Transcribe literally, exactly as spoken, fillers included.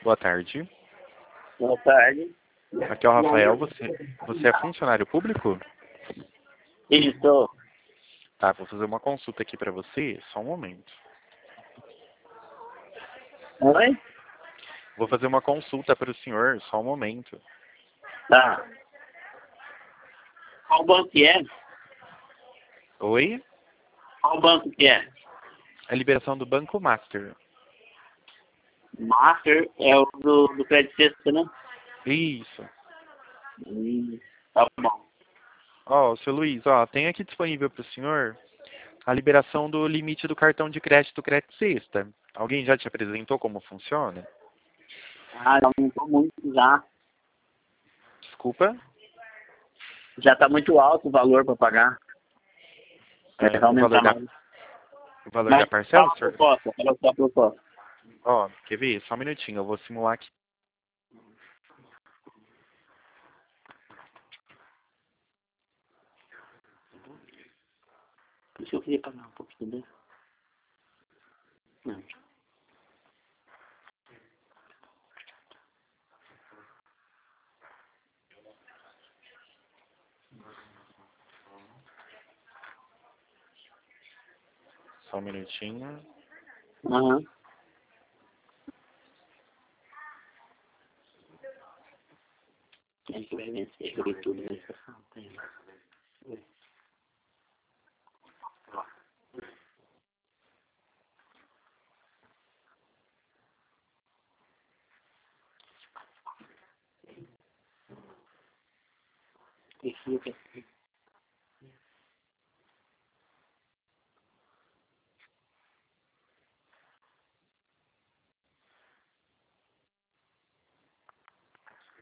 Boa tarde. Boa tarde. Aqui é o Rafael. Você, você é funcionário público? Isso. Tá, vou fazer uma consulta aqui pra você. Só um momento. Oi? Vou fazer uma consulta para o senhor. Só um momento. Tá. Qual banco que é? Oi? Qual banco que é? A liberação do Banco Master. Master é o do, do crédito sexta, né? Isso. Hum, tá bom. Ó, seu Luiz, ó, tem aqui disponível para o senhor a liberação do limite do cartão de crédito Crédito Sexta. Alguém já te apresentou como funciona? Ah, já aumentou muito já. Desculpa? Já tá muito alto o valor para pagar. É, É, vai o valor aumentar da, mais. o valor da Mas parcela, fala a senhor? proposta, fala só a proposta. Ó, quer ver? Só um minutinho, eu vou simular aqui. Deixa eu queria pagar um pouquinho dele. Não. Só um minutinho. Aham. Quem que vai vencer? Joguei tudo na estação. Tem lá. Esse aqui.